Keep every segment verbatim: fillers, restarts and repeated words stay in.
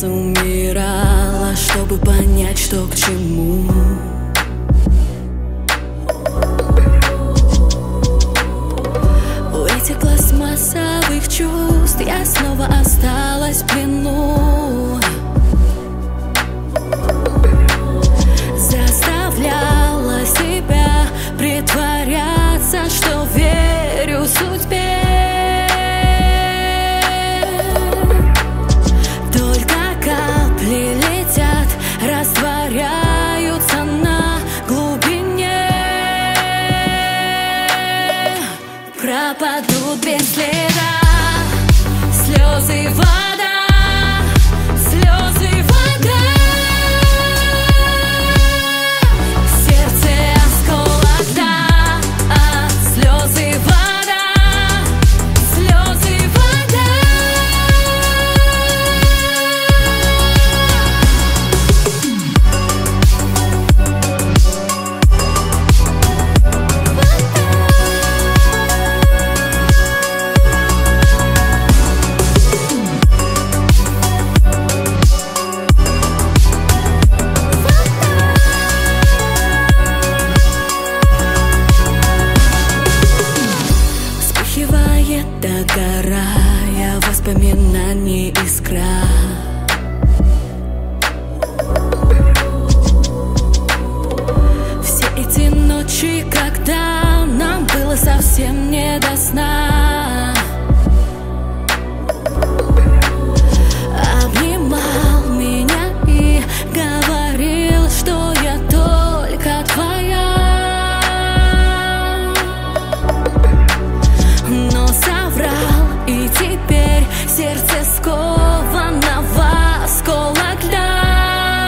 сердце умирало, чтобы понять, что к чему. У этих пластмассовых чувств я снова осталась в плену. Заставляла себя притворяться, что верю судьбе. Растворяются на глубине, пропадут без следа слезы, вода, слезы, вода. Сердце осколок, да, а слезы, вода, слезы, вода. Догорая воспоминаний искра, все эти ночи, когда нам было совсем не до сна, обнимал меня и говорил, что я только твоя. Но соврал, и теперь сердце сковано в осколок льда.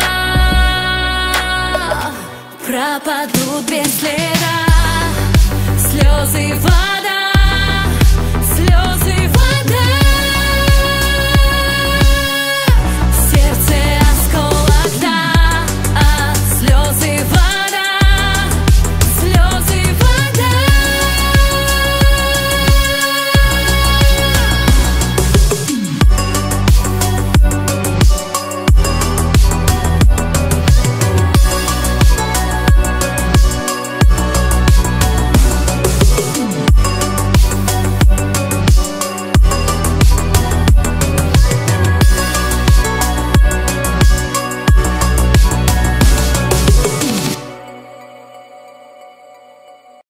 Пропадут без следа слезы, вода.